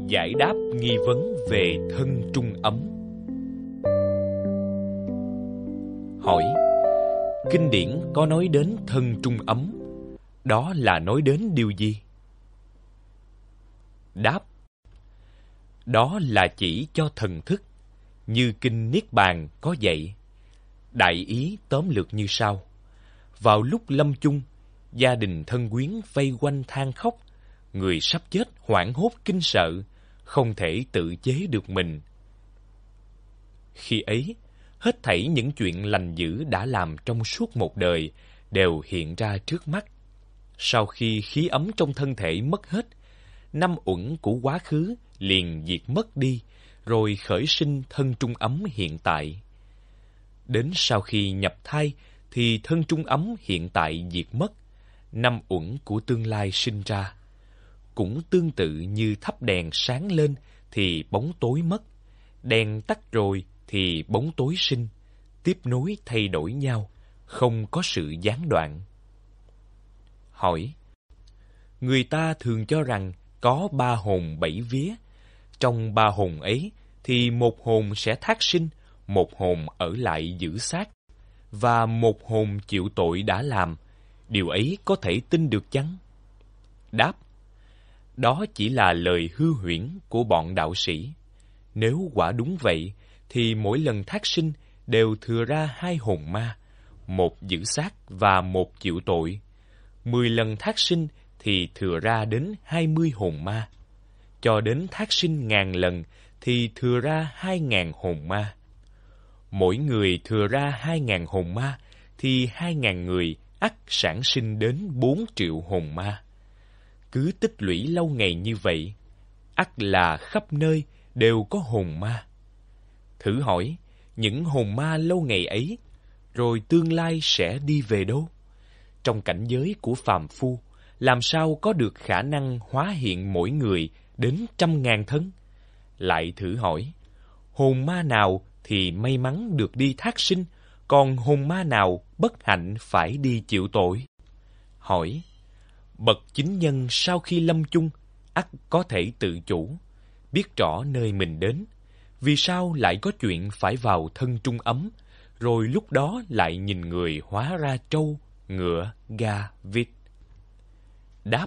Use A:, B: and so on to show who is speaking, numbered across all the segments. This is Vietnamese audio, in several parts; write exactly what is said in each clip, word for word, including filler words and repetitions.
A: Giải đáp nghi vấn về thân trung ấm. Hỏi: kinh điển có nói đến thân trung ấm, đó là nói đến điều gì? Đáp: đó là chỉ cho thần thức, như kinh Niết Bàn có dạy. Đại ý tóm lược như sau: vào lúc lâm chung, gia đình thân quyến vây quanh than khóc, người sắp chết hoảng hốt kinh sợ, không thể tự chế được mình. Khi ấy, hết thảy những chuyện lành dữ đã làm trong suốt một đời đều hiện ra trước mắt. Sau khi khí ấm trong thân thể mất hết, năm uẩn của quá khứ liền diệt mất đi, rồi khởi sinh thân trung ấm hiện tại. Đến sau khi nhập thai thì thân trung ấm hiện tại diệt mất, năm uẩn của tương lai sinh ra. Cũng tương tự như thắp đèn sáng lên thì bóng tối mất, đèn tắt rồi thì bóng tối sinh, tiếp nối thay đổi nhau, không có sự gián đoạn. Hỏi: người ta thường cho rằng có ba hồn bảy vía. Trong ba hồn ấy thì một hồn sẽ thác sinh, một hồn ở lại giữ xác, và một hồn chịu tội đã làm. Điều ấy có thể tin được chăng? Đáp: đó chỉ là lời hư huyễn của bọn đạo sĩ. Nếu quả đúng vậy, thì mỗi lần thác sinh đều thừa ra hai hồn ma, một giữ xác và một chịu tội. Mười lần thác sinh thì thừa ra đến hai mươi hồn ma. Cho đến thác sinh ngàn lần thì thừa ra hai ngàn hồn ma. Mỗi người thừa ra hai ngàn hồn ma, thì hai ngàn người ắt sản sinh đến bốn triệu hồn ma. Cứ tích lũy lâu ngày như vậy, ắt là khắp nơi đều có hồn ma. Thử hỏi, những hồn ma lâu ngày ấy, rồi tương lai sẽ đi về đâu? Trong cảnh giới của phàm phu, làm sao có được khả năng hóa hiện mỗi người đến trăm ngàn thân? Lại thử hỏi, hồn ma nào thì may mắn được đi thác sinh, còn hồn ma nào bất hạnh phải đi chịu tội? Hỏi: bậc chính nhân sau khi lâm chung, ắt có thể tự chủ, biết rõ nơi mình đến. Vì sao lại có chuyện phải vào thân trung ấm, rồi lúc đó lại nhìn người hóa ra trâu, ngựa, gà, vịt? Đáp: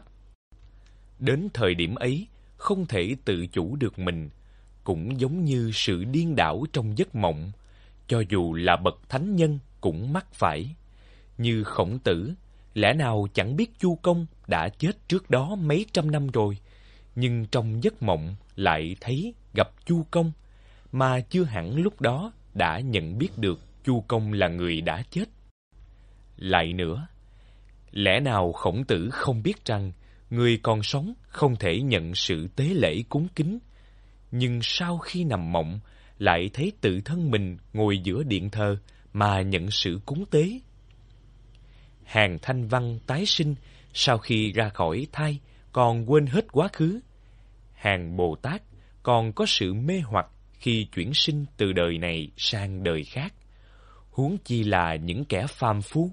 A: đến thời điểm ấy, không thể tự chủ được mình, cũng giống như sự điên đảo trong giấc mộng. Cho dù là bậc thánh nhân cũng mắc phải. Như Khổng Tử, lẽ nào chẳng biết Chu Công đã chết trước đó mấy trăm năm rồi, nhưng trong giấc mộng lại thấy gặp Chu Công, mà chưa hẳn lúc đó đã nhận biết được Chu Công là người đã chết. Lại nữa, lẽ nào Khổng Tử không biết rằng người còn sống không thể nhận sự tế lễ cúng kính, nhưng sau khi nằm mộng lại thấy tự thân mình ngồi giữa điện thờ mà nhận sự cúng tế? Hàng Thanh Văn tái sinh sau khi ra khỏi thai còn quên hết quá khứ. Hàng Bồ Tát còn có sự mê hoặc khi chuyển sinh từ đời này sang đời khác, huống chi là những kẻ phàm phu.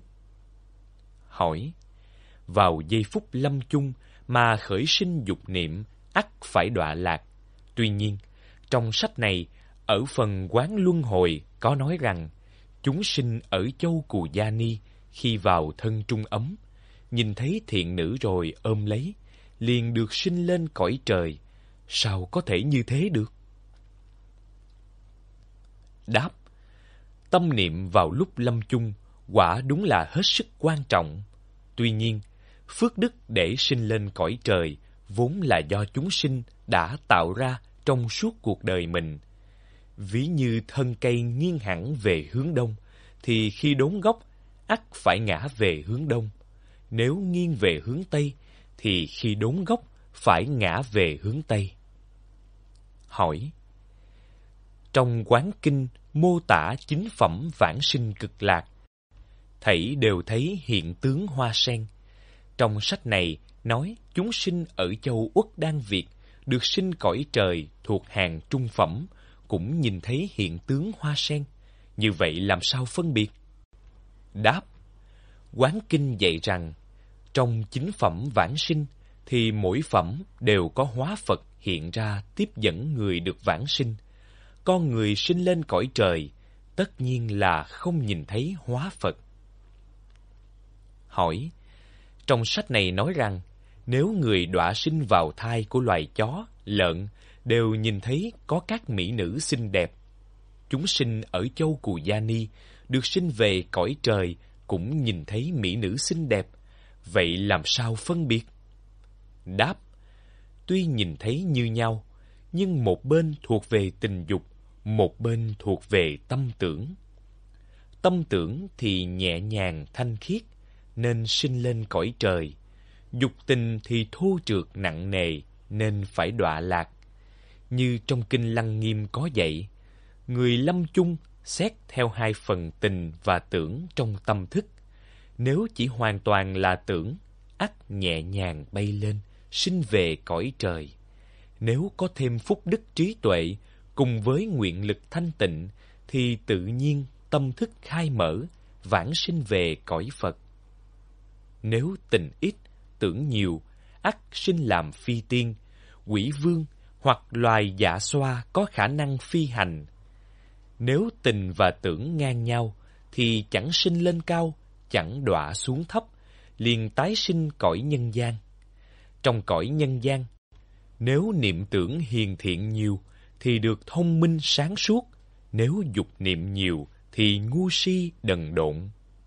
A: Hỏi: vào giây phút lâm chung mà khởi sinh dục niệm, ắt phải đọa lạc. Tuy nhiên, trong sách này, ở phần Quán Luân Hồi có nói rằng, chúng sinh ở châu Cù Gia Ni khi vào thân trung ấm, nhìn thấy thiện nữ rồi ôm lấy, liền được sinh lên cõi trời. Sao có thể như thế được? Đáp: tâm niệm vào lúc lâm chung quả đúng là hết sức quan trọng. Tuy nhiên, phước đức để sinh lên cõi trời vốn là do chúng sinh đã tạo ra trong suốt cuộc đời mình. Ví như thân cây nghiêng hẳn về hướng đông, thì khi đốn gốc, ắt phải ngã về hướng đông. Nếu nghiêng về hướng tây, thì khi đốn gốc, phải ngã về hướng tây. Hỏi: trong Quán Kinh mô tả chính phẩm vãng sinh cực lạc, thảy đều thấy hiện tướng hoa sen. Trong sách này nói chúng sinh ở châu Uất Đan Việt được sinh cõi trời thuộc hàng trung phẩm, cũng nhìn thấy hiện tướng hoa sen. Như vậy làm sao phân biệt? Đáp: Quán Kinh dạy rằng, trong chính phẩm vãng sinh, thì mỗi phẩm đều có hóa Phật hiện ra tiếp dẫn người được vãng sinh. Con người sinh lên cõi trời, tất nhiên là không nhìn thấy hóa Phật. Hỏi, trong sách này nói rằng, nếu người đọa sinh vào thai của loài chó, lợn, đều nhìn thấy có các mỹ nữ xinh đẹp. Chúng sinh ở châu Cù Gia Ni, được sinh về cõi trời, cũng nhìn thấy mỹ nữ xinh đẹp. Vậy làm sao phân biệt? Đáp, tuy nhìn thấy như nhau, nhưng một bên thuộc về tình dục, một bên thuộc về tâm tưởng. Tâm tưởng thì nhẹ nhàng thanh khiết, nên sinh lên cõi trời. Dục tình thì thô trượt nặng nề, nên phải đọa lạc. Như trong Kinh Lăng Nghiêm có dạy, người lâm chung xét theo hai phần tình và tưởng trong tâm thức. Nếu chỉ hoàn toàn là tưởng, ắt nhẹ nhàng bay lên, sinh về cõi trời. Nếu có thêm phúc đức trí tuệ, cùng với nguyện lực thanh tịnh, thì tự nhiên tâm thức khai mở, vãng sinh về cõi Phật. Nếu tình ít, tưởng nhiều, ắt sinh làm phi tiên, quỷ vương hoặc loài dạ xoa có khả năng phi hành. Nếu tình và tưởng ngang nhau, thì chẳng sinh lên cao, chẳng đọa xuống thấp, liền tái sinh cõi nhân gian. Trong cõi nhân gian, nếu niệm tưởng hiền thiện nhiều, thì được thông minh sáng suốt, nếu dục niệm nhiều, thì ngu si đần độn.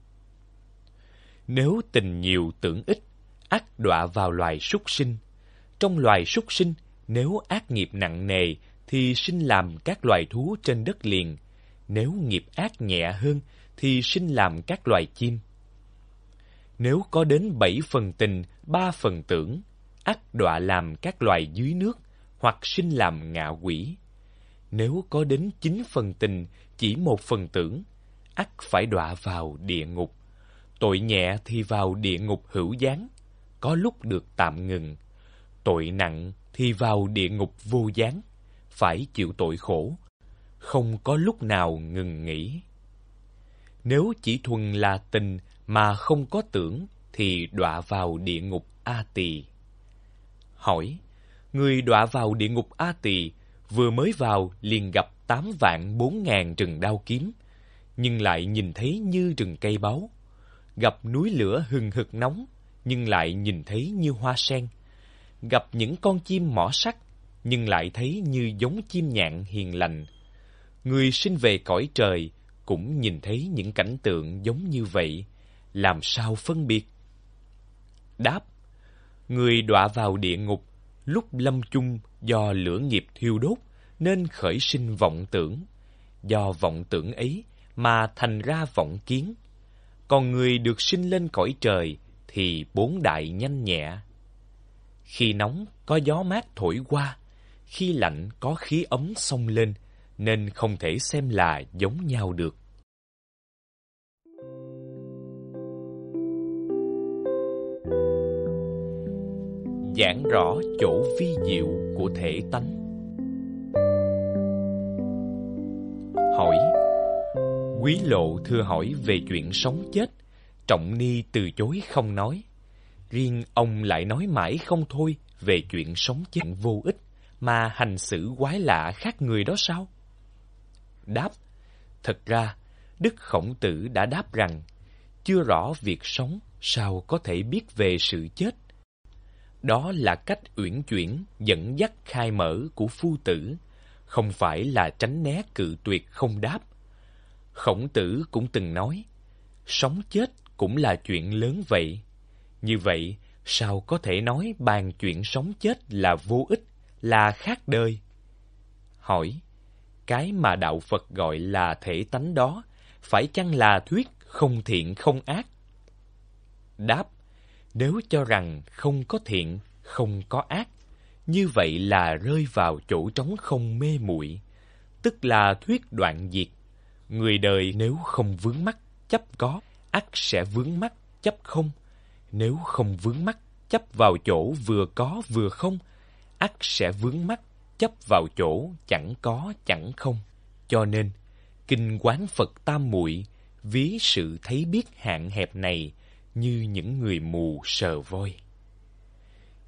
A: Nếu tình nhiều tưởng ít, ắt đọa vào loài súc sinh. Trong loài súc sinh, nếu ác nghiệp nặng nề, thì sinh làm các loài thú trên đất liền. Nếu nghiệp ác nhẹ hơn, thì sinh làm các loài chim. Nếu có đến bảy phần tình, ba phần tưởng, ắt đọa làm các loài dưới nước, hoặc sinh làm ngạ quỷ. Nếu có đến chín phần tình, chỉ một phần tưởng, ắt phải đọa vào địa ngục. Tội nhẹ thì vào địa ngục hữu gián, có lúc được tạm ngừng. Tội nặng thì vào địa ngục vô gián, phải chịu tội khổ, không có lúc nào ngừng nghỉ. Nếu chỉ thuần là tình mà không có tưởng, thì đọa vào địa ngục A Tỳ. Hỏi, người đọa vào địa ngục A Tỳ, vừa mới vào liền gặp tám vạn bốn ngàn rừng đao kiếm, nhưng lại nhìn thấy như rừng cây báu. Gặp núi lửa hừng hực nóng, nhưng lại nhìn thấy như hoa sen. Gặp những con chim mỏ sắt, nhưng lại thấy như giống chim nhạn hiền lành. Người sinh về cõi trời cũng nhìn thấy những cảnh tượng giống như vậy, làm sao phân biệt? Đáp, người đọa vào địa ngục, lúc lâm chung do lửa nghiệp thiêu đốt, nên khởi sinh vọng tưởng. Do vọng tưởng ấy mà thành ra vọng kiến. Còn người được sinh lên cõi trời thì bốn đại nhanh nhẹ. Khi nóng có gió mát thổi qua, khi lạnh có khí ấm xông lên, nên không thể xem là giống nhau được. Giảng rõ chỗ vi diệu của thể tánh. Hỏi, Quý Lộ thưa hỏi về chuyện sống chết, Trọng Ni từ chối không nói. Riêng ông lại nói mãi không thôi về chuyện sống chết vô ích, mà hành xử quái lạ khác người đó sao? Đáp, thật ra, Đức Khổng Tử đã đáp rằng, chưa rõ việc sống, sao có thể biết về sự chết? Đó là cách uyển chuyển, dẫn dắt khai mở của Phu Tử, không phải là tránh né cự tuyệt không đáp. Khổng Tử cũng từng nói, sống chết cũng là chuyện lớn vậy. Như vậy, sao có thể nói bàn chuyện sống chết là vô ích, là khác đời? Hỏi, cái mà Đạo Phật gọi là thể tánh đó, phải chăng là thuyết không thiện không ác? Đáp, nếu cho rằng không có thiện, không có ác, như vậy là rơi vào chỗ trống không mê muội, tức là thuyết đoạn diệt. Người đời nếu không vướng mắc chấp có, ắt sẽ vướng mắc chấp không. Nếu không vướng mắc chấp vào chỗ vừa có vừa không, ắt sẽ vướng mắc chấp vào chỗ chẳng có chẳng không. Cho nên, Kinh Quán Phật Tam Muội ví sự thấy biết hạn hẹp này như những người mù sờ voi.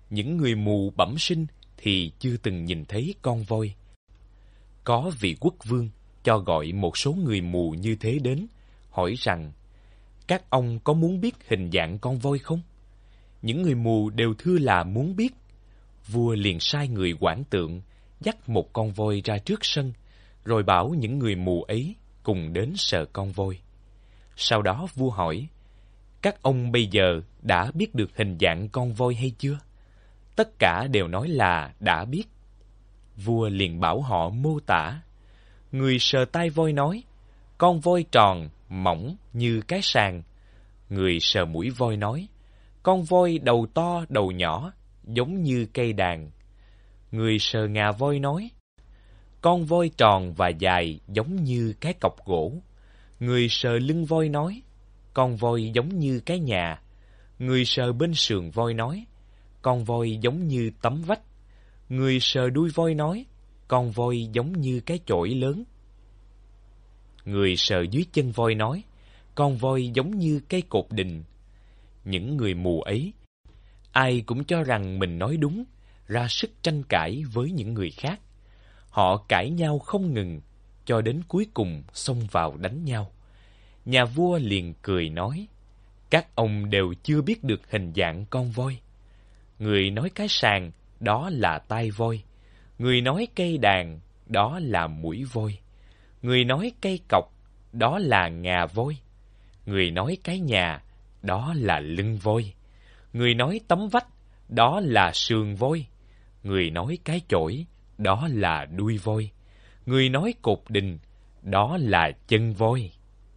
A: những người mù bẩm sinh thì chưa từng nhìn thấy con voi. Có vị quốc vương cho gọi một số người mù như thế đến, hỏi rằng, các ông có muốn biết hình dạng con voi không? Những người mù đều thưa là muốn biết. Vua liền sai người quản tượng dắt một con voi ra trước sân, rồi bảo những người mù ấy cùng đến sờ con voi. Sau đó vua hỏi, các ông bây giờ đã biết được hình dạng con voi hay chưa? Tất cả đều nói là đã biết. Vua liền bảo họ mô tả. Người sờ tai voi nói, con voi tròn, mỏng như cái sàng. Người sờ mũi voi nói, con voi đầu to, đầu nhỏ, giống như cây đàn. Người sờ ngà voi nói, con voi tròn và dài giống như cái cọc gỗ. Người sờ lưng voi nói, con voi giống như cái nhà. Người sờ bên sườn voi nói, con voi giống như tấm vách. Người sờ đuôi voi nói, con voi giống như cái chổi lớn. Người sờ dưới chân voi nói, con voi giống như cây cột đình. Những người mù ấy, ai cũng cho rằng mình nói đúng, ra sức tranh cãi với những người khác. Họ cãi nhau không ngừng, cho đến cuối cùng xông vào đánh nhau. Nhà vua liền cười nói, các ông đều chưa biết được hình dạng con voi. Người nói cái sàng, đó là tai voi. Người nói cây đàn, đó là mũi voi. Người nói cây cọc, đó là ngà voi. Người nói cái nhà, đó là lưng voi. Người nói tấm vách, đó là sườn voi. Người nói cái chổi, đó là đuôi voi. Người nói cột đình, đó là chân voi.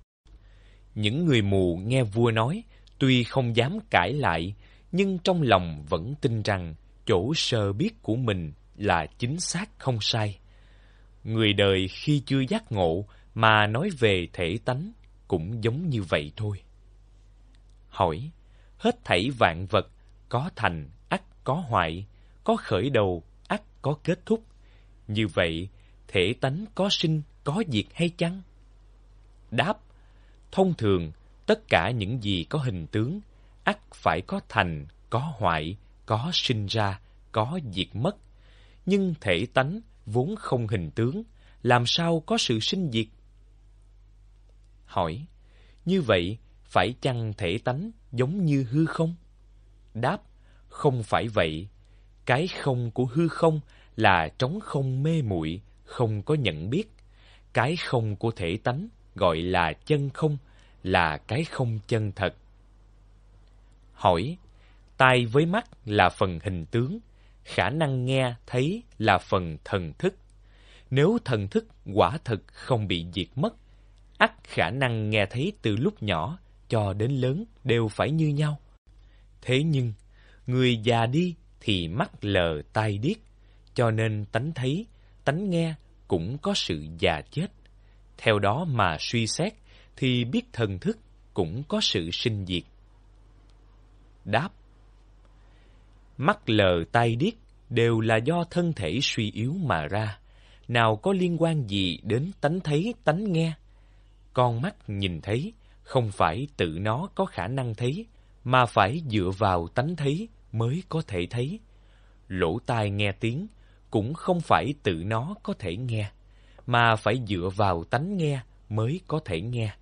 A: Những người mù nghe vua nói, tuy không dám cãi lại, nhưng trong lòng vẫn tin rằng chỗ sờ biết của mình là chính xác không sai. Người đời khi chưa giác ngộ mà nói về thể tánh cũng giống như vậy thôi. Hỏi, hết thảy vạn vật, có thành ắt có hoại, có khởi đầu ắt có kết thúc. Như vậy, thể tánh có sinh, có diệt hay chăng? Đáp, thông thường, tất cả những gì có hình tướng, ắt phải có thành, có hoại, có sinh ra, có diệt mất. Nhưng thể tánh vốn không hình tướng, làm sao có sự sinh diệt? Hỏi, như vậy, phải chăng thể tánh giống như hư không? Đáp, không phải vậy. Cái không của hư không là trống không mê muội, không có nhận biết. Cái không của thể tánh gọi là chân không, là cái không chân thật. Hỏi, tai với mắt là phần hình tướng, khả năng nghe thấy là phần thần thức. Nếu thần thức quả thực không bị diệt mất, ắt khả năng nghe thấy từ lúc nhỏ cho đến lớn đều phải như nhau. Thế nhưng, người già đi thì mắt lờ tai điếc, cho nên tánh thấy, tánh nghe cũng có sự già chết. Theo đó mà suy xét, thì biết thần thức cũng có sự sinh diệt. Đáp, mắt lờ tai điếc đều là do thân thể suy yếu mà ra, nào có liên quan gì đến tánh thấy, tánh nghe. Con mắt nhìn thấy, không phải tự nó có khả năng thấy, mà phải dựa vào tánh thấy mới có thể thấy. Lỗ tai nghe tiếng, cũng không phải tự nó có thể nghe, mà phải dựa vào tánh nghe mới có thể nghe.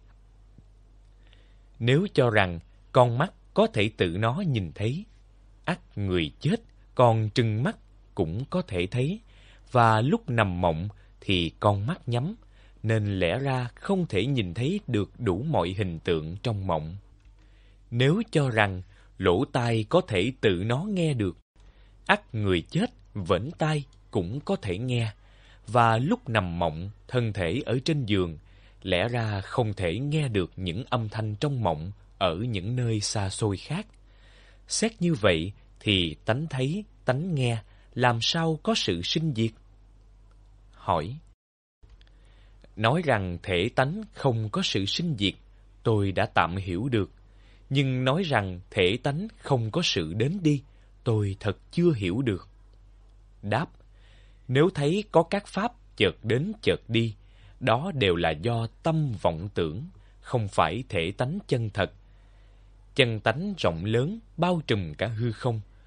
A: Nếu cho rằng con mắt có thể tự nó nhìn thấy, ắt người chết còn trừng mắt cũng có thể thấy, và lúc nằm mộng thì con mắt nhắm, nên lẽ ra không thể nhìn thấy được đủ mọi hình tượng trong mộng. Nếu cho rằng lỗ tai có thể tự nó nghe được, ắt người chết vẫn tai cũng có thể nghe, và lúc nằm mộng thân thể ở trên giường, lẽ ra không thể nghe được những âm thanh trong mộng ở những nơi xa xôi khác. Xét như vậy thì tánh thấy, tánh nghe làm sao có sự sinh diệt? Hỏi, nói rằng thể tánh không có sự sinh diệt, tôi đã tạm hiểu được. Nhưng nói rằng thể tánh không có sự đến đi, tôi thật chưa hiểu được. Đáp, nếu thấy có các pháp chợt đến chợt đi, đó đều là do tâm vọng tưởng, không phải thể tánh chân thật. Chân tánh rộng lớn bao trùm cả hư không,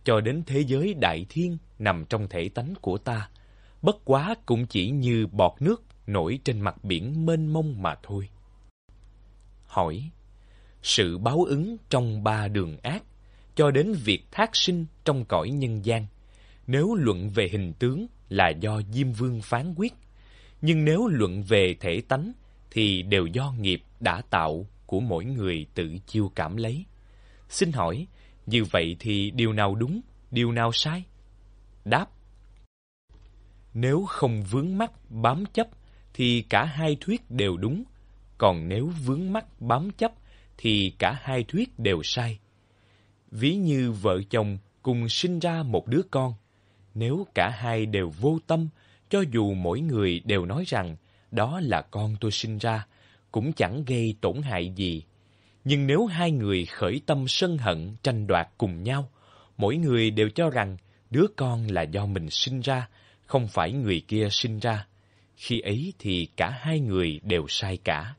A: cho đến thế giới đại thiên nằm trong thể tánh của ta, bất quá cũng chỉ như bọt nước nổi trên mặt biển mênh mông mà thôi. Hỏi: sự báo ứng trong ba đường ác, cho đến việc thác sinh trong cõi nhân gian, nếu luận về hình tướng là do Diêm Vương phán quyết, nhưng nếu luận về thể tánh thì đều do nghiệp đã tạo của mỗi người tự chiêu cảm lấy. Xin hỏi, như vậy thì điều nào đúng, điều nào sai? Đáp: nếu không vướng mắc bám chấp thì cả hai thuyết đều đúng, còn nếu vướng mắc bám chấp thì cả hai thuyết đều sai. Ví như vợ chồng cùng sinh ra một đứa con, nếu cả hai đều vô tâm, cho dù mỗi người đều nói rằng đó là con tôi sinh ra, cũng chẳng gây tổn hại gì. Nhưng nếu hai người khởi tâm sân hận tranh đoạt cùng nhau, mỗi người đều cho rằng đứa con là do mình sinh ra, không phải người kia sinh ra, khi ấy thì cả hai người đều sai cả.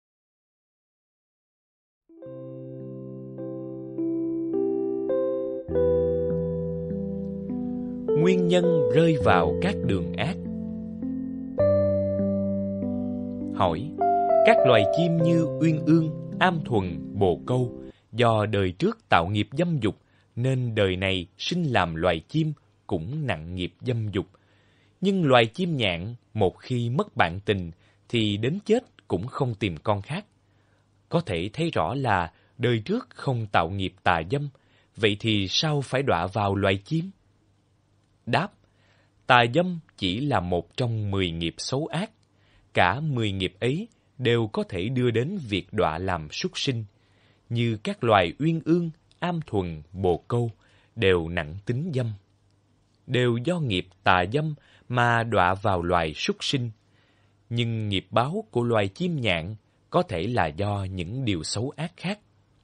A: Nguyên nhân rơi vào các đường ác. Hỏi: các loài chim như uyên ương, am thuần, bồ câu, do đời trước tạo nghiệp dâm dục, nên đời này sinh làm loài chim cũng nặng nghiệp dâm dục. Nhưng loài chim nhạn, một khi mất bạn tình, thì đến chết cũng không tìm con khác. Có thể thấy rõ là đời trước không tạo nghiệp tà dâm, vậy thì sao phải đọa vào loài chim? Đáp: tà dâm chỉ là một trong mười nghiệp xấu ác. Cả mười nghiệp ấy đều có thể đưa đến việc đọa làm súc sinh. Như các loài uyên ương, am thuần, bồ câu đều nặng tính dâm, đều do nghiệp tà dâm mà đọa vào loài súc sinh. Nhưng nghiệp báo của loài chim nhạn có thể là do những điều xấu ác khác.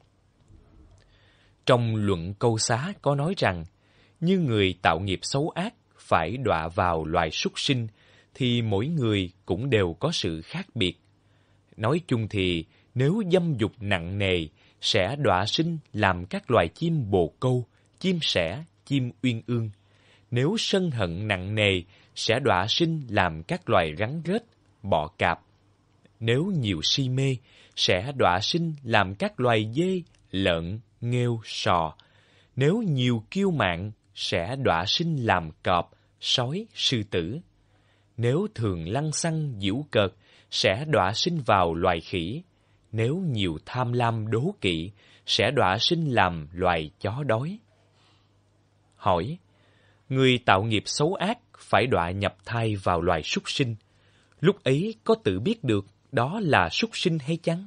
A: Trong luận Câu Xá có nói rằng, như người tạo nghiệp xấu ác phải đọa vào loài súc sinh, thì mỗi người cũng đều có sự khác biệt. Nói chung thì, nếu dâm dục nặng nề, sẽ đọa sinh làm các loài chim bồ câu, chim sẻ, chim uyên ương. Nếu sân hận nặng nề, sẽ đọa sinh làm các loài rắn rết, bọ cạp. Nếu nhiều si mê, sẽ đọa sinh làm các loài dê, lợn, nghêu, sò. Nếu nhiều kiêu mạn, sẽ đọa sinh làm cọp, sói, sư tử. Nếu thường lăng xăng giễu cợt, sẽ đọa sinh vào loài khỉ. Nếu nhiều tham lam đố kỵ, sẽ đọa sinh làm loài chó đói. Hỏi: người tạo nghiệp xấu ác phải đọa nhập thai vào loài súc sinh, lúc ấy có tự biết được đó là súc sinh hay chăng?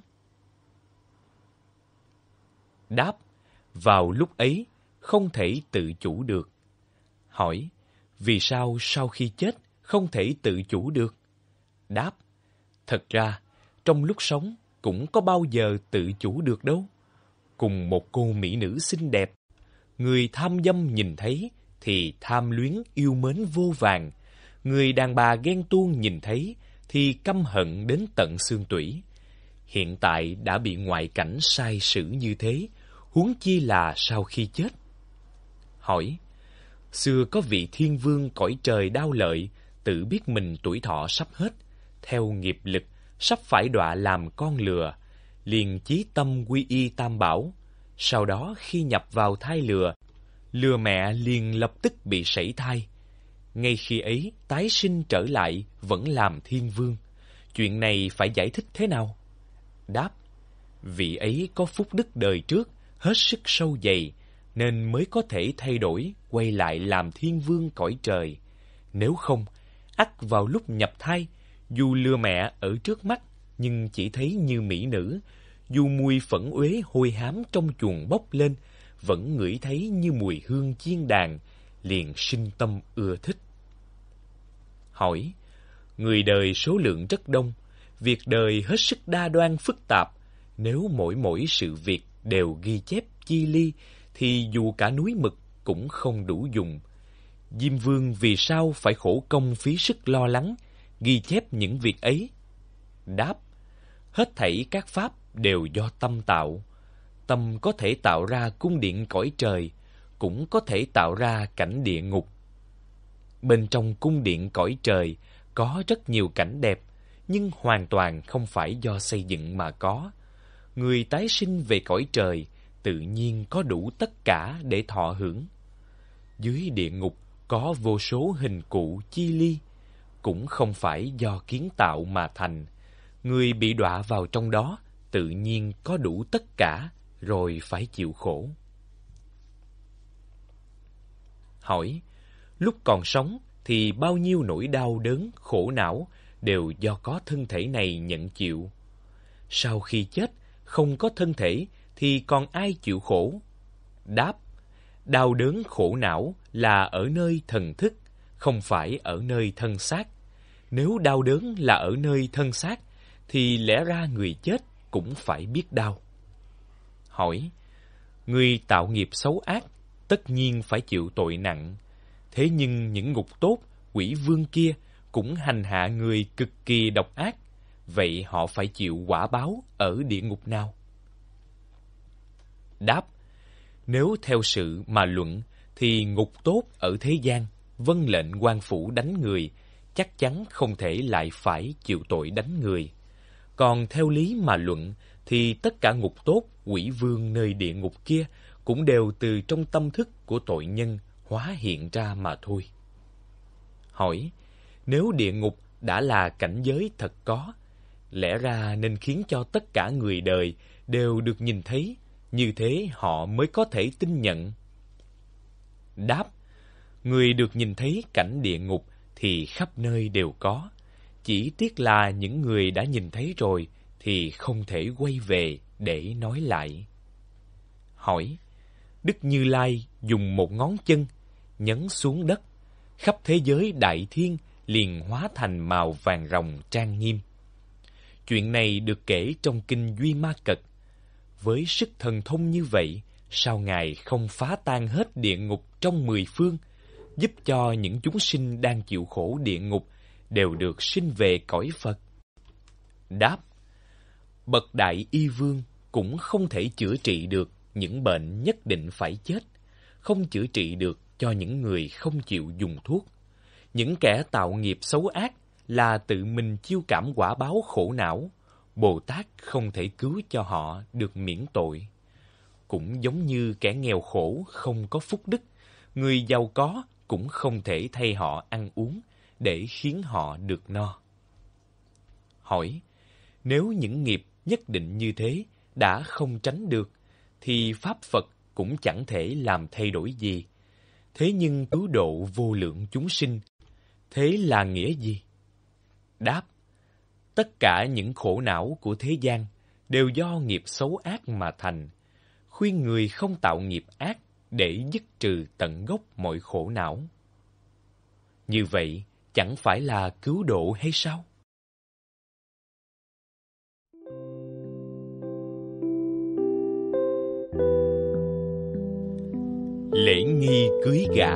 A: Đáp: vào lúc ấy không thể tự chủ được. Hỏi: vì sao sau khi chết không thể tự chủ được? Đáp: thật ra, trong lúc sống cũng có bao giờ tự chủ được đâu. Cùng một cô mỹ nữ xinh đẹp, người tham dâm nhìn thấy thì tham luyến yêu mến vô vàn. Người đàn bà ghen tuông nhìn thấy thì căm hận đến tận xương tủy. Hiện tại đã bị ngoại cảnh sai sử như thế, huống chi là sau khi chết. Hỏi: xưa có vị thiên vương cõi trời đao lợi, tự biết mình tuổi thọ sắp hết, theo nghiệp lực sắp phải đọa làm con lừa, liền chí tâm quy y Tam Bảo. Sau đó khi nhập vào thai lừa, lừa mẹ liền lập tức bị sảy thai. Ngay khi ấy tái sinh trở lại vẫn làm thiên vương. Chuyện này phải giải thích thế nào? Đáp: vị ấy có phúc đức đời trước hết sức sâu dày, nên mới có thể thay đổi quay lại làm thiên vương cõi trời. Nếu không, ắt vào lúc nhập thai, dù lừa mẹ ở trước mắt nhưng chỉ thấy như mỹ nữ, dù mùi phẫn uế hôi hám trong chuồng bốc lên, vẫn ngửi thấy như mùi hương chiên đàn, liền sinh tâm ưa thích. Hỏi: người đời số lượng rất đông, việc đời hết sức đa đoan phức tạp, nếu mỗi mỗi sự việc đều ghi chép chi ly, thì dù cả núi mực cũng không đủ dùng. Diêm Vương vì sao phải khổ công phí sức lo lắng, ghi chép những việc ấy? Đáp: hết thảy các pháp đều do tâm tạo. Tâm có thể tạo ra cung điện cõi trời, cũng có thể tạo ra cảnh địa ngục. Bên trong cung điện cõi trời có rất nhiều cảnh đẹp, nhưng hoàn toàn không phải do xây dựng mà có. Người tái sinh về cõi trời tự nhiên có đủ tất cả để thọ hưởng. Dưới địa ngục có vô số hình cụ chi ly, cũng không phải do kiến tạo mà thành. Người bị đọa vào trong đó tự nhiên có đủ tất cả rồi phải chịu khổ. Hỏi, lúc còn sống thì bao nhiêu nỗi đau đớn, khổ não đều do có thân thể này nhận chịu. Sau khi chết, không có thân thể thì còn ai chịu khổ? Đáp, đau đớn khổ não là ở nơi thần thức, không phải ở nơi thân xác. Nếu đau đớn là ở nơi thân xác, thì lẽ ra người chết cũng phải biết đau. Hỏi, người tạo nghiệp xấu ác, tất nhiên phải chịu tội nặng. Thế nhưng những ngục tốt, quỷ vương kia cũng hành hạ người cực kỳ độc ác. Vậy họ phải chịu quả báo ở địa ngục nào? Đáp, nếu theo sự mà luận, thì ngục tốt ở thế gian, vâng lệnh quan phủ đánh người, chắc chắn không thể lại phải chịu tội đánh người. Còn theo lý mà luận, thì tất cả ngục tốt, quỷ vương nơi địa ngục kia cũng đều từ trong tâm thức của tội nhân hóa hiện ra mà thôi. Hỏi, nếu địa ngục đã là cảnh giới thật có, lẽ ra nên khiến cho tất cả người đời đều được nhìn thấy, như thế họ mới có thể tin nhận. Đáp, người được nhìn thấy cảnh địa ngục thì khắp nơi đều có, chỉ tiếc là những người đã nhìn thấy rồi thì không thể quay về để nói lại. Hỏi, Đức Như Lai dùng một ngón chân nhấn xuống đất, khắp thế giới đại thiên liền hóa thành màu vàng ròng trang nghiêm. Chuyện này được kể trong kinh Duy Ma Cật. Với sức thần thông như vậy, sao Ngài không phá tan hết địa ngục trong mười phương, giúp cho những chúng sinh đang chịu khổ địa ngục đều được sinh về cõi Phật? Đáp, bậc đại y vương cũng không thể chữa trị được những bệnh nhất định phải chết, không chữa trị được cho những người không chịu dùng thuốc. Những kẻ tạo nghiệp xấu ác là tự mình chiêu cảm quả báo khổ não, Bồ Tát không thể cứu cho họ được miễn tội. Cũng giống như kẻ nghèo khổ không có phúc đức, người giàu có cũng không thể thay họ ăn uống để khiến họ được no. Hỏi, nếu những nghiệp nhất định như thế đã không tránh được, thì Pháp Phật cũng chẳng thể làm thay đổi gì. Thế nhưng cứu độ vô lượng chúng sinh, thế là nghĩa gì? Đáp, tất cả những khổ não của thế gian đều do nghiệp xấu ác mà thành. Khuyên người không tạo nghiệp ác để dứt trừ tận gốc mọi khổ não. Như vậy chẳng phải là cứu độ hay sao? Lễ nghi cưới gả.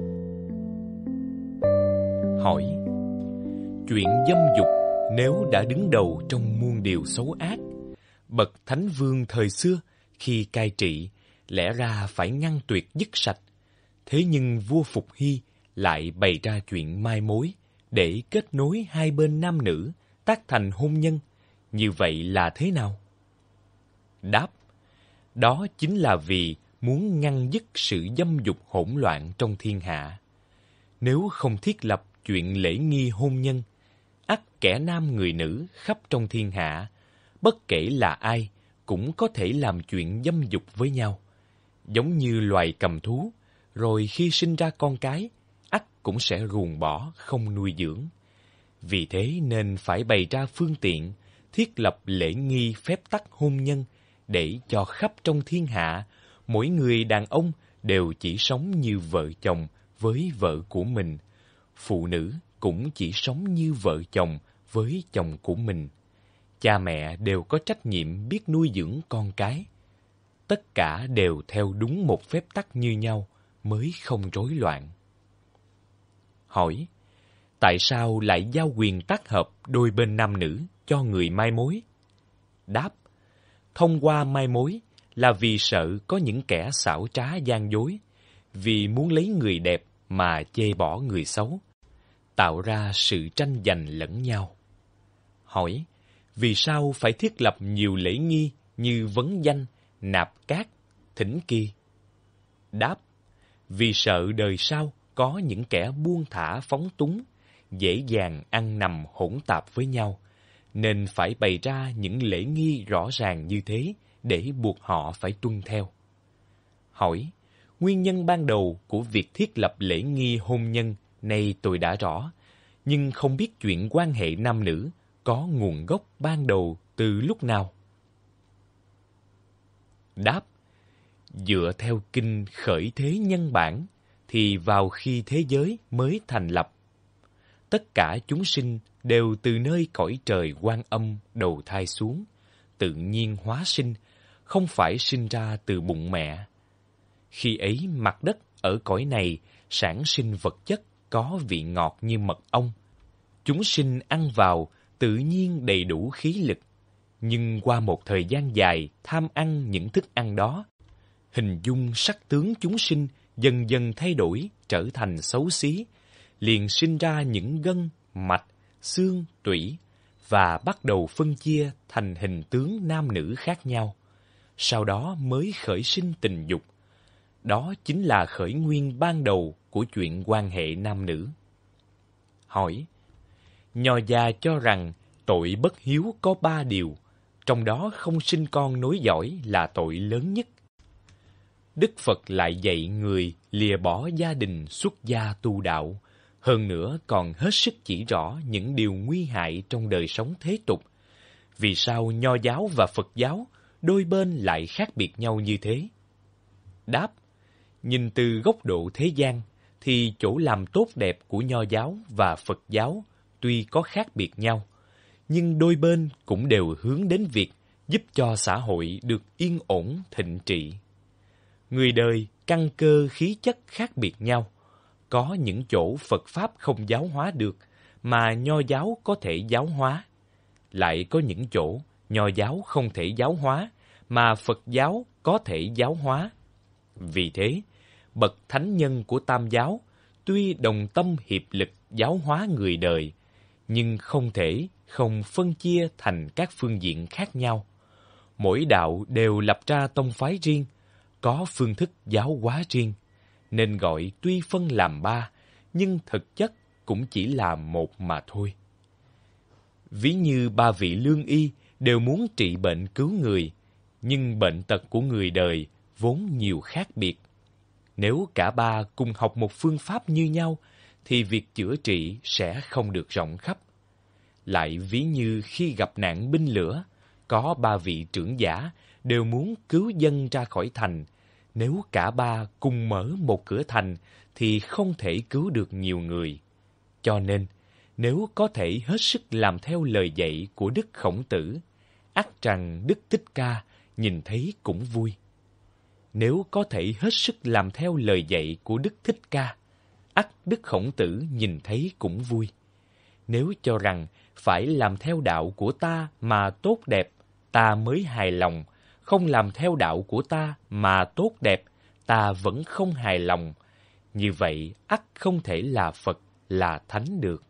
A: Hỏi, chuyện dâm dục nếu đã đứng đầu trong muôn điều xấu ác, bậc Thánh Vương thời xưa khi cai trị lẽ ra phải ngăn tuyệt dứt sạch. Thế nhưng vua Phục Hy lại bày ra chuyện mai mối để kết nối hai bên nam nữ tác thành hôn nhân. Như vậy là thế nào? Đáp, đó chính là vì muốn ngăn dứt sự dâm dục hỗn loạn trong thiên hạ. Nếu không thiết lập chuyện lễ nghi hôn nhân, ắt kẻ nam người nữ khắp trong thiên hạ, bất kể là ai, cũng có thể làm chuyện dâm dục với nhau. Giống như loài cầm thú, rồi khi sinh ra con cái, ắt cũng sẽ ruồng bỏ, không nuôi dưỡng. Vì thế nên phải bày ra phương tiện, thiết lập lễ nghi phép tắc hôn nhân, để cho khắp trong thiên hạ, mỗi người đàn ông đều chỉ sống như vợ chồng với vợ của mình. Phụ nữ cũng chỉ sống như vợ chồng với chồng của mình. Cha mẹ đều có trách nhiệm biết nuôi dưỡng con cái. Tất cả đều theo đúng một phép tắc như nhau mới không rối loạn. Hỏi, tại sao lại giao quyền tác hợp đôi bên nam nữ cho người mai mối? Đáp, thông qua mai mối là vì sợ có những kẻ xảo trá gian dối, vì muốn lấy người đẹp mà chê bỏ người xấu, tạo ra sự tranh giành lẫn nhau. Hỏi, vì sao phải thiết lập nhiều lễ nghi như vấn danh, nạp cát, thỉnh kỳ? Đáp, vì sợ đời sau có những kẻ buông thả phóng túng, dễ dàng ăn nằm hỗn tạp với nhau, nên phải bày ra những lễ nghi rõ ràng như thế để buộc họ phải tuân theo. Hỏi, nguyên nhân ban đầu của việc thiết lập lễ nghi hôn nhân nay tôi đã rõ, nhưng không biết chuyện quan hệ nam nữ có nguồn gốc ban đầu từ lúc nào? Đáp, dựa theo kinh khởi thế nhân bản, thì vào khi thế giới mới thành lập, tất cả chúng sinh đều từ nơi cõi trời Quan Âm đầu thai xuống, tự nhiên hóa sinh, không phải sinh ra từ bụng mẹ. Khi ấy mặt đất ở cõi này sản sinh vật chất có vị ngọt như mật ong. Chúng sinh ăn vào tự nhiên đầy đủ khí lực, nhưng qua một thời gian dài tham ăn những thức ăn đó, hình dung sắc tướng chúng sinh dần dần thay đổi trở thành xấu xí, liền sinh ra những gân, mạch, xương, tủy và bắt đầu phân chia thành hình tướng nam nữ khác nhau. Sau đó mới khởi sinh tình dục. Đó chính là khởi nguyên ban đầu của chuyện quan hệ nam nữ. Hỏi, Nho gia cho rằng tội bất hiếu có ba điều, trong đó không sinh con nối dõi là tội lớn nhất. Đức Phật lại dạy người lìa bỏ gia đình xuất gia tu đạo, hơn nữa còn hết sức chỉ rõ những điều nguy hại trong đời sống thế tục. Vì sao Nho giáo và Phật giáo đôi bên lại khác biệt nhau như thế? Đáp, nhìn từ góc độ thế gian, thì chỗ làm tốt đẹp của Nho giáo và Phật giáo tuy có khác biệt nhau, nhưng đôi bên cũng đều hướng đến việc giúp cho xã hội được yên ổn thịnh trị. Người đời căn cơ khí chất khác biệt nhau, có những chỗ Phật Pháp không giáo hóa được, mà Nho giáo có thể giáo hóa. Lại có những chỗ Nho giáo không thể giáo hóa, mà Phật giáo có thể giáo hóa. Vì thế, bậc thánh nhân của Tam giáo tuy đồng tâm hiệp lực giáo hóa người đời, nhưng không thể không phân chia thành các phương diện khác nhau. Mỗi đạo đều lập ra tông phái riêng, có phương thức giáo hóa riêng, nên gọi tuy phân làm ba, nhưng thực chất cũng chỉ là một mà thôi. Ví như ba vị lương y đều muốn trị bệnh cứu người, nhưng bệnh tật của người đời vốn nhiều khác biệt. Nếu cả ba cùng học một phương pháp như nhau, thì việc chữa trị sẽ không được rộng khắp. Lại ví như khi gặp nạn binh lửa, có ba vị trưởng giả đều muốn cứu dân ra khỏi thành. Nếu cả ba cùng mở một cửa thành, thì không thể cứu được nhiều người. Cho nên, nếu có thể hết sức làm theo lời dạy của Đức Khổng Tử, ắt rằng Đức Thích Ca nhìn thấy cũng vui. Nếu có thể hết sức làm theo lời dạy của Đức Thích Ca, ắt Đức Khổng Tử nhìn thấy cũng vui. Nếu cho rằng phải làm theo đạo của ta mà tốt đẹp, ta mới hài lòng, không làm theo đạo của ta mà tốt đẹp, ta vẫn không hài lòng, như vậy ắt không thể là Phật, là Thánh được.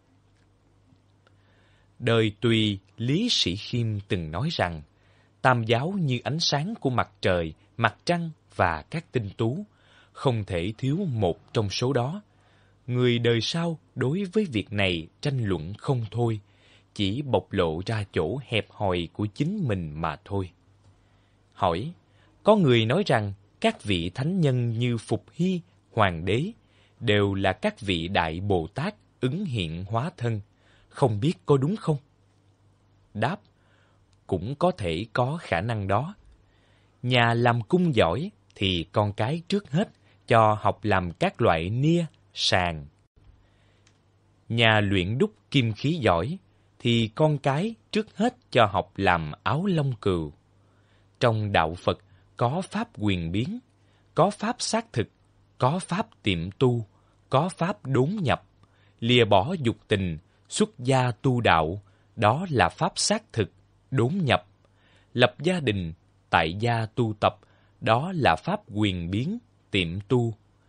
A: Đời Tùy Lý Sĩ Khiêm từng nói rằng, Tam giáo như ánh sáng của mặt trời, mặt trăng và các tinh tú, không thể thiếu một trong số đó. Người đời sau đối với việc này tranh luận không thôi, chỉ bộc lộ ra chỗ hẹp hòi của chính mình mà thôi. Hỏi, có người nói rằng các vị thánh nhân như Phục Hy, Hoàng đế đều là các vị đại Bồ Tát ứng hiện hóa thân, không biết có đúng không? Đáp, cũng có thể có khả năng đó. Nhà làm cung giỏi thì con cái trước hết cho học làm các loại nia, sàn. Nhà luyện đúc kim khí giỏi thì con cái trước hết cho học làm áo lông cừu. Trong đạo Phật có pháp quyền biến, có pháp xác thực, có pháp tiệm tu, có pháp đốn nhập, lìa bỏ dục tình, xuất gia tu đạo, đó là pháp xác thực, đốn nhập. Lập gia đình, tại gia tu tập, đó là pháp quyền biến, tiệm tu.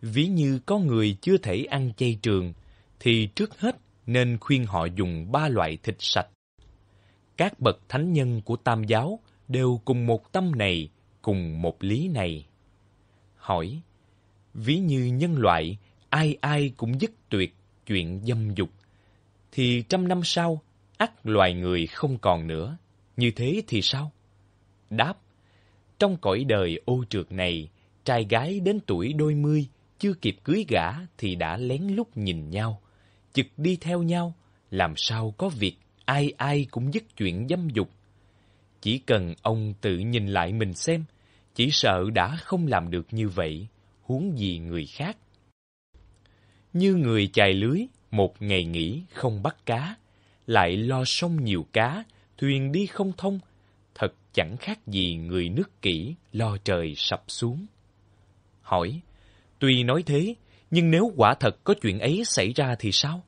A: Ví như có người chưa thể ăn chay trường, thì trước hết nên khuyên họ dùng ba loại thịt sạch. Các bậc thánh nhân của Tam giáo đều cùng một tâm này, cùng một lý này. Hỏi, ví như nhân loại, ai ai cũng dứt tuyệt chuyện dâm dục, thì trăm năm sau, ắt loài người không còn nữa. Như thế thì sao? Đáp, trong cõi đời ô trượt này, trai gái đến tuổi đôi mươi, chưa kịp cưới gả thì đã lén lút nhìn nhau, chực đi theo nhau, làm sao có việc ai ai cũng dứt chuyện dâm dục. Chỉ cần ông tự nhìn lại mình xem, chỉ sợ đã không làm được như vậy, huống gì người khác. Như người chài lưới, một ngày nghỉ không bắt cá, lại lo sông nhiều cá, thuyền đi không thông, thật chẳng khác gì người nước kỹ lo trời sập xuống. Hỏi, tuy nói thế, nhưng nếu quả thật có chuyện ấy xảy ra thì sao?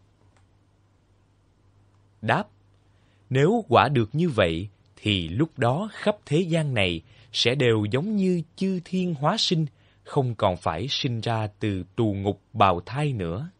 A: Đáp, nếu quả được như vậy, thì lúc đó khắp thế gian này sẽ đều giống như chư thiên hóa sinh, không còn phải sinh ra từ tù ngục bào thai nữa.